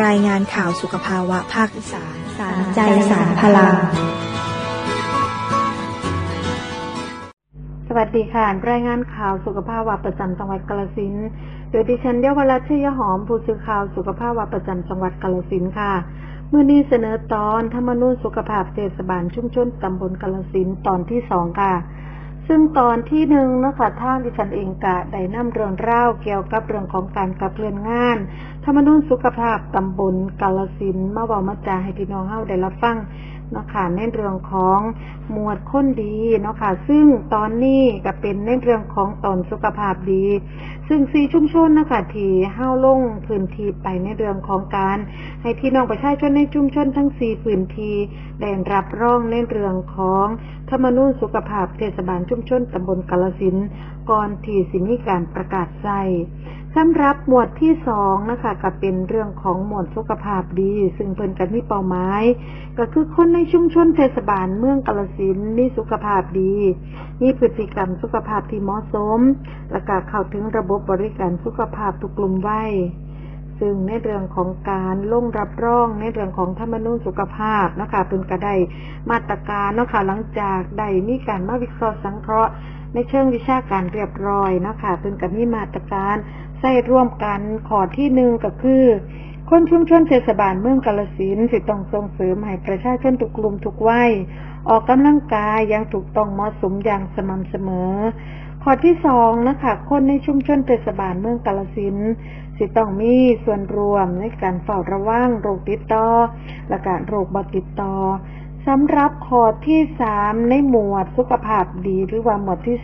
รายงานข่าวสุขภาวะภาคอีสานสารใจสารพลังสวัสดีค่ะรายงานข่าวสุขภาวะประจำจังหวัดกาฬสินธุ์โดยดิฉันเยาวรัตน์ ชยหอมผู้สื่อข่าวสุขภาวะประจำจังหวัดกาฬสินธุ์ค่ะมื้อนี้เสนอตอนธรรมนูญสุขภาพเทศบาลชุมชนตำบลกาฬสินธุ์ตอนที่2ค่ะซึ่งตอนที่1นะคะทางดิฉันเองก็ได้นำเรื่องราวเกี่ยวกับเรื่องของการขับเคลื่อนงานธรรมนูญสุขภาพตำบลกาฬสินธุ์มาเว้ามาจาให้พี่น้องเฮาได้รับฟังเนาะค่ะในเรื่องของหมวดคนดีเนาะค่ะซึ่งตอนนี้ก็เป็นในเรื่องของตอนสุขภาพดีซึ่ง4ชุมชนนะคะที่เฮาลงพื้นที่ไปในเรื่องของการให้พี่น้องประชาชนในชุมชนทั้ง4พื้นที่ได้รับรองในเรื่องของธรรมนูญสุขภาพเทศบาลชุมชนตำบลกาฬสินธุ์ก่อนที่สิมีการประกาศใช้สำหรับหมวดที่2นะคะก็เป็นเรื่องของหมวดสุขภาพดีซึ่งเพิ่นก็มีเป้าหมายก็คือคนในชุมชนเทศบาลเมืองกาฬสินธุ์มีสุขภาพดีมีพฤติกรรมสุขภาพที่เหมาะสมและก็เข้าถึงระบบบริการสุขภาพทุกกลุ่มวัยซึ่งในเรื่องของการลงรับรองในเรื่องของธรรมนูญสุขภาพนะคะเพิ่นก็ได้มาตรการเนาะค่ะหลังจากได้มีการมาวิเคราะห์สังเคราะห์ในเชิงวิชาการเรียบร้อยนะคะเพิ่นก็มีมาตรการใช้ร่วมกันข้อที่1ก็คือคนชุมชนเทศบาลเมืองกาฬสินธุ์สิต้องส่งเสริมให้ประชาชนทุกกลุ่มทุกวัยออกกำลังกายอย่างถูกต้องเหมาะสมอย่างสม่ำเสมอข้อที่2นะคะคนในชุมชนเทศบาลเมืองกาฬสินธุ์สิต้องมีส่วนร่วมในการเฝ้าระวังโรคติดต่อและการโรคบ่ติดต่อสำหรับข้อที่3ในหมวดสุขภาพดีหรือว่าหมวดที่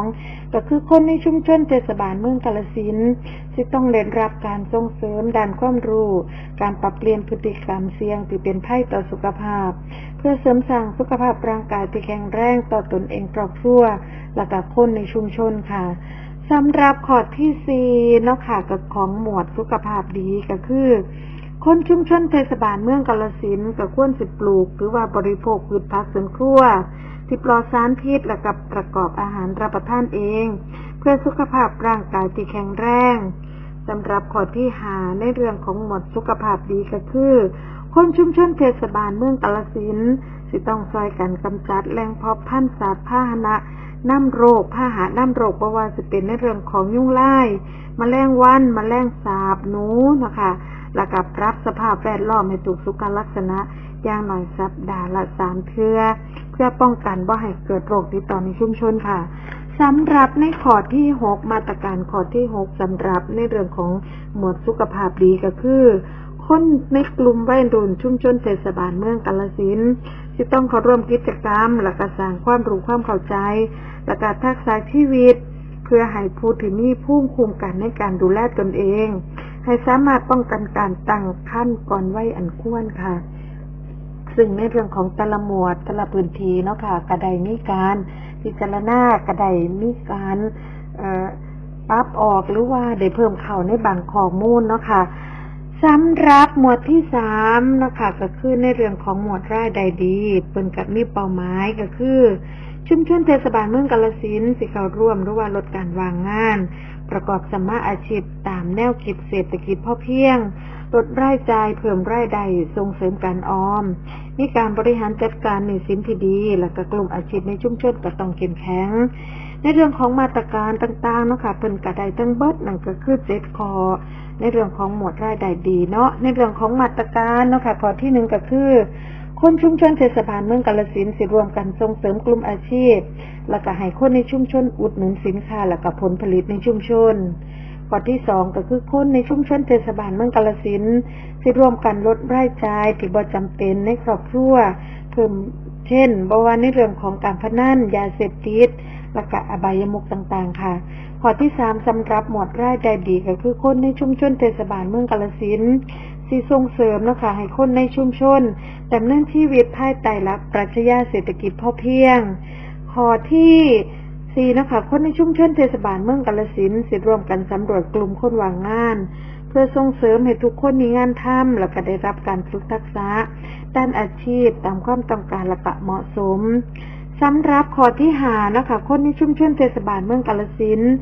2ก็คือคนในชุมชนเทศบาลเมืองกาฬสินธุ์สิต้องได้รับการส่งเสริมด้านความรู้การปรับเปลี่ยนพฤติกรรมเสี่ยงที่เป็นภัยต่อสุขภาพเพื่อเสริมสร้างสุขภาพร่างกายที่แข็งแรงต่อตนเองครอบครัวและก็คนในชุมชนค่ะสำหรับข้อที่4เนาะค่ะกับของหมวดสุขภาพดีก็คือคนชุมชนเทศบาลเมืองกาฬสินธุ์ก็ควรสิปลูกหรือว่าบริโภคพืชผักสวนครัวที่ปลอดสารพิษและกับประกอบอาหารรับประทานเองเพื่อสุขภาพร่างกายที่แข็งแรงสำหรับข้อที่5ในเรื่องของหมวดสุขภาพดีก็คือคนชุมชนเทศบาลเมืองกาฬสินธุ์สิต้องช่วยกันกำจัดแหล่งเพาะพันธุ์สัตว์พาหนะนำโรคพาหะนำโรคบ่ว่าจะเป็นในเรื่องของยุงลายแมลงวันแมลงสาบหนูนะคะและกับปรับสภาพแวดล้อมให้ถูกสุขลักษณะอย่างน้อยสัปดาห์ละ3เทื่อเพื่อป้องกันบ่ให้เกิดโรคติดต่อในชุมชนค่ะสำหรับในข้อที่6มาตรการข้อที่6สำหรับในเรื่องของหมวดสุขภาพดีก็คือคนในกลุ่มวัยรุ่นชุมชนเทศบาลเมืองกาฬสินธุ์สิต้องเข้าร่วมกิจกรรมและก็สร้างความรู้ความเข้าใจและก็ทักษะชีวิตเพื่อให้ผู้ที่มีภูมิคุ้มกันในการดูแลตนเองให้สามารถป้องกันการตั้งครรภ์ก่อนวัยอันควรค่ะซึ่งในเรื่องของแต่ละหมวดแต่ละพื้นที่เนาะค่ะก็ได้มีการพิจารณาก็ได้มีการปรับออกหรือว่าได้เพิ่มเข้าในบางข้อมูลเนาะค่ะสำหรับหมวดที่3นะคะก็คือในเรื่องของหมวดรายได้ดีเพิ่นก็มีเป้าหมายก็คือชุมชนเทศบาลเมืองกาฬสินธุ์สิเข้าร่วมหรือว่าลดการว่างงานประกอบสัมมาอาชีพตามแนวคิดเศรษฐกิจพอเพียงลดรายจ่ายเพิ่มรายได้ส่งเสริมการออมมีการบริหารจัดการหนี้สินที่ดีและก็กลุ่มอาชีพในชุมชนก็ต้องเข้มแข็งในเรื่องของมาตรการต่างๆเนาะค่ะเพิ่นก็ได้ทั้งเบิดนั่นก็คือ7ข้อในเรื่องของหมวดรายได้ดีเนาะในเรื่องของมาตรการเนาะค่ะข้อที่1ก็คือคนชุมชนเทศบาลเมืองกาฬสินธุ์สิร่วมกันส่งเสริมกลุ่มอาชีพแล้วก็ให้คนในชุมชนอุดหนุนสินค้าและก็ผลผลิตในชุมชนข้อที่2ก็คือคนในชุมชนเทศบาลเมืองกาฬสินธุ์สิร่วมกันลดรายจ่ายที่บ่จำเป็นในครอบครัวเพิ่มเช่นบ่ว่าในเรื่องของการพนันยาเสพติดและก็อบายมุขต่างๆค่ะข้อที่3สำหรับหมวดรายได้ดีก็คือคนในชุมชนเทศบาลเมืองกาฬสินธุ์สิส่งเสริมนะคะให้คนในชุมชนดำเนินชีวิตภายใต้หลักปรัชญาเศรษฐกิจพอเพียงข้อที่4นะคะคนในชุมชนเทศบาลเมืองกาฬสินธุ์สิร่วมกันสำรวจกลุ่มคนว่างงานเพื่อส่งเสริมให้ทุกคนมีงานทำและก็ได้รับการฝึกทักษะด้านอาชีพตามความต้องการและก็เหมาะสมสำหรับข้อที่5นะคะคนในชุมชนเทศบาลเมืองกาฬสินธุ์ส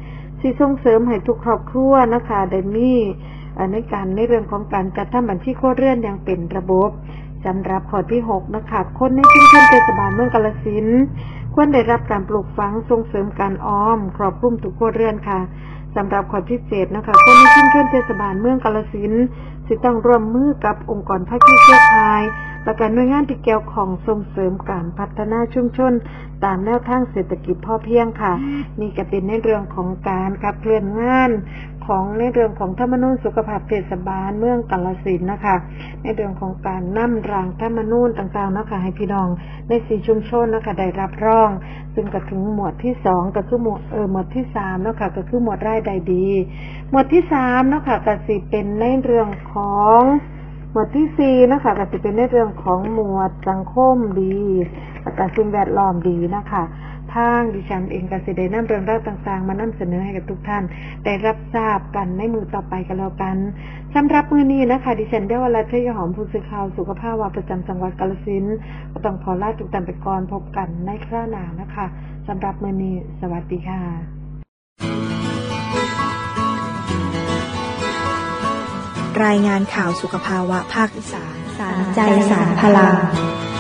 สิส่งเสริมให้ทุกครอบครัวนะคะได้มีในเรื่องของการจัดทำบัญชีครัวเรือนอย่างเป็นระบบสำหรับข้อที่6นะคะคนในชุมชนเทศบาลเมืองกาฬสินธุ์ควรได้รับการปลูกฝังส่งเสริมการออมครอบคลุมทุกครัวเรือนค่ะสำหรับข้อที่7นะคะคนในชุมชนเทศบาลเมืองกาฬสินธุ์สิต้องร่วมมือกับองค์กรภาคีเครือข่ายและการหน่วยงานที่เกี่ยวข้องส่งเสริมการพัฒนาชุมชนตามแนวทางเศรษฐกิจพอเพียงค่ะนี่ก็เป็นในเรื่องของการขับเคลื่อนงานของในเรื่องของธรรมนูญสุขภาพเทศบาลเมืองกาฬสินธุ์นะคะในเรื่องของการนำร่างธรรมนูญต่างๆนะคะให้พี่น้องใน4ชุมชนนะคะได้รับรองซึ่งก็ถึงหมวดที่2ก็คือหมวดที่3นะคะก็คือหมวดรายได้ดีหมวดที่3นะคะก็สิเป็นในเรื่องของหมวดที่4นะคะก็สิเป็นในเรื่องของหมวดสังคมดีและก็สิ่งแวดล้อมดีนะคะทางดิฉันเองก็สิได้นำเรื่องราวต่างๆมานำเสนอให้กับทุกท่านได้รับทราบกันในมือต่อไปกันแล้วกันสำหรับมื้อนี้นะคะดิฉันเดวรัตน์ ชัยหอมผู้สื่อข่าวสุขภาพประจำจังหวัดกาฬสินธุ์ก็ต้องขอลาทุกท่านไปก่อนพบกันในคราวหน้านะคะสำหรับมื้อนี้สวัสดีค่ะรายงานข่าวสุขภาวะภาคอีสานสารใจสารพลัง